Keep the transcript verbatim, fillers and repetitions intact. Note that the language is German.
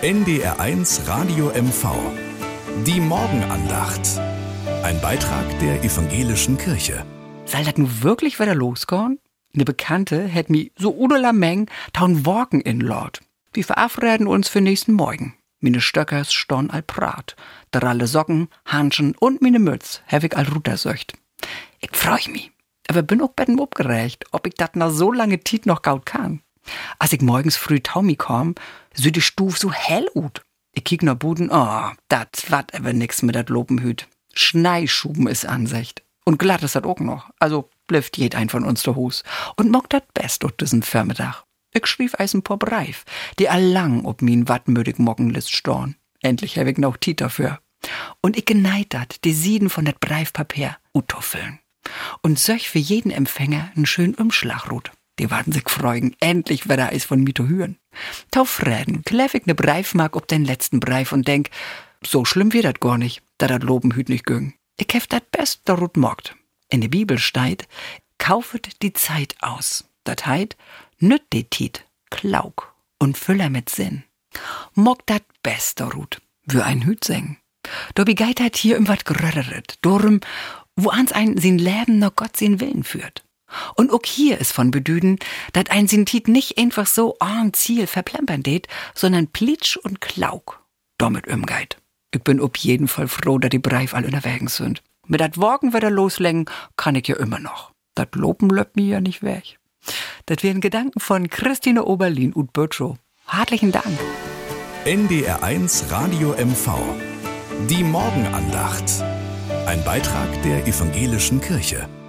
N D R eins Radio M V. Die Morgenandacht. Ein Beitrag der evangelischen Kirche. Soll das nun wirklich wieder losgehen? Eine Bekannte hätt mi so uderla Meng taun Worken in Lord. Wir verabreden uns für nächsten Morgen. Mine Stöckers storn all Prat. Dralle Socken, Hanschen und mine Mütz hab ich all Rutersöcht. Ich freu mich, aber bin auch betten obgerecht, ob ich dat nach so lange Tiet noch gaut kann. Als ich morgens früh taumi komm, sü die Stuf so hell ut. Ich kiek nach Buden, oh, dat wat aber nix mit dat Lopenhüt. Schneischuben is Ansicht. Und glatt is dat auch noch. Also blifft jed ein von uns der Hus. Und mock dat best ut diesen Vormittag. Ich schrief eis ein paar Breif, die allang ob min wattmütig Mockenlist storn. Endlich hab ich noch Tiet dafür. Und ich geneid dat, die Sieden von dat Breifpapier utoffeln. Und söch für jeden Empfänger n schön Umschlagrut. Die warten sich freugen, endlich wieder eis von Mito hüren. Taufreden, kleff ich ne Breifmark ob den letzten Breif und denk, so schlimm wird dat gar nicht, da dat Lobenhüt nicht güng. Ich hef dat best darut mockt. In der Bibel steht, kaufet die Zeit aus. Dat heit, nüt die Tiet, Klauk und Füller mit Sinn. Mockt dat best darut, wür ein Hüt singen. Do begeit hat hier im wat gröderet, dorum, wo ans ein sin Leben noch Gott sin Willen führt. Und auch hier ist von Bedüden, dat ein sin Tiet nicht einfach so an Ziel verplempern det, sondern plitsch und Klauk damit umgeit. Ich bin ob jeden Fall froh, dat die Breif all unterwegs sind. Mit dat Worken wieder loslegen, kann ich ja immer noch. Dat Lopen löppt mir ja nicht weg. Dat wären Gedanken von Christine Oberlin und Bötschow. Herzlichen Dank. N D R eins Radio M V. Die Morgenandacht. Ein Beitrag der evangelischen Kirche.